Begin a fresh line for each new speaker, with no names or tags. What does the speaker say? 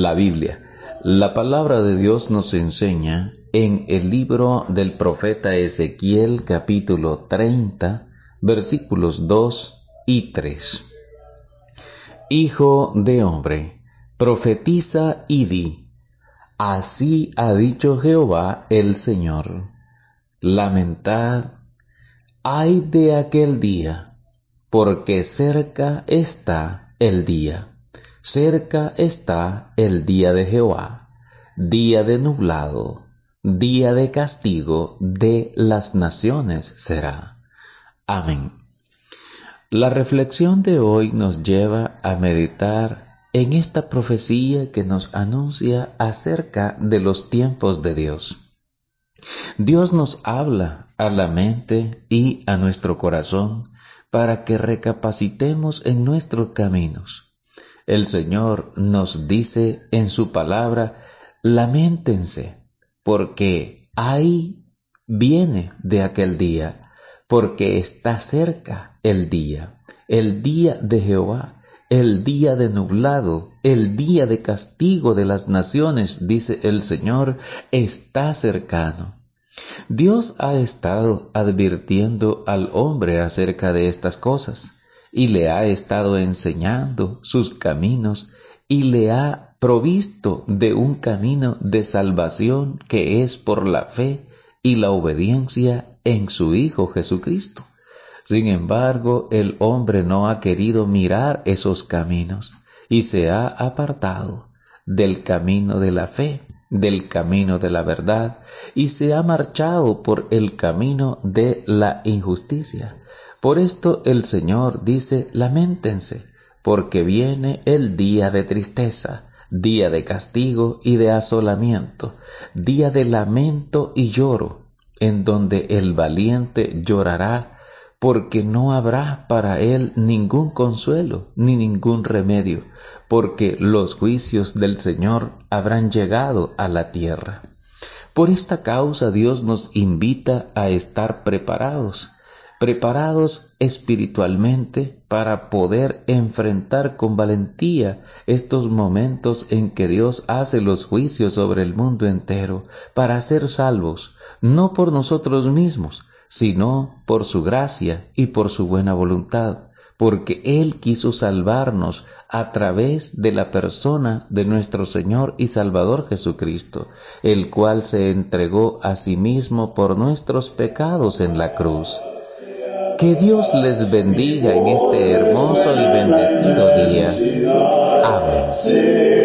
la Biblia. La palabra de Dios nos enseña en el libro del profeta Ezequiel, capítulo 30, versículos 2 y 3. Hijo de hombre, profetiza y di: así ha dicho Jehová el Señor. Lamentad, ay de aquel día, porque cerca está el día. Cerca está el día de Jehová, día de nublado, día de castigo de las naciones será. Amén. La reflexión de hoy nos lleva a meditar en esta profecía que nos anuncia acerca de los tiempos de Dios. Dios nos habla a la mente y a nuestro corazón para que recapacitemos en nuestros caminos. El Señor nos dice en su palabra: lamentense, porque ahí viene de aquel día, porque está cerca el día de Jehová, el día de nublado, el día de castigo de las naciones, dice el Señor, está cercano. Dios ha estado advirtiendo al hombre acerca de estas cosas y le ha estado enseñando sus caminos y le ha provisto de un camino de salvación que es por la fe y la obediencia en su Hijo Jesucristo. Sin embargo, el hombre no ha querido mirar esos caminos y se ha apartado del camino de la fe, del camino de la verdad, y se ha marchado por el camino de la injusticia. Por esto el Señor dice: lamentense, porque viene el día de tristeza, día de castigo y de asolamiento, día de lamento y lloro, en donde el valiente llorará, porque no habrá para él ningún consuelo ni ningún remedio, porque los juicios del Señor habrán llegado a la tierra. Por esta causa Dios nos invita a estar preparados espiritualmente para poder enfrentar con valentía estos momentos en que Dios hace los juicios sobre el mundo entero, para ser salvos, no por nosotros mismos, sino por su gracia y por su buena voluntad, porque Él quiso salvarnos a través de la persona de nuestro Señor y Salvador Jesucristo, el cual se entregó a sí mismo por nuestros pecados en la cruz. Que Dios les bendiga en este hermoso y bendecido día. Amén.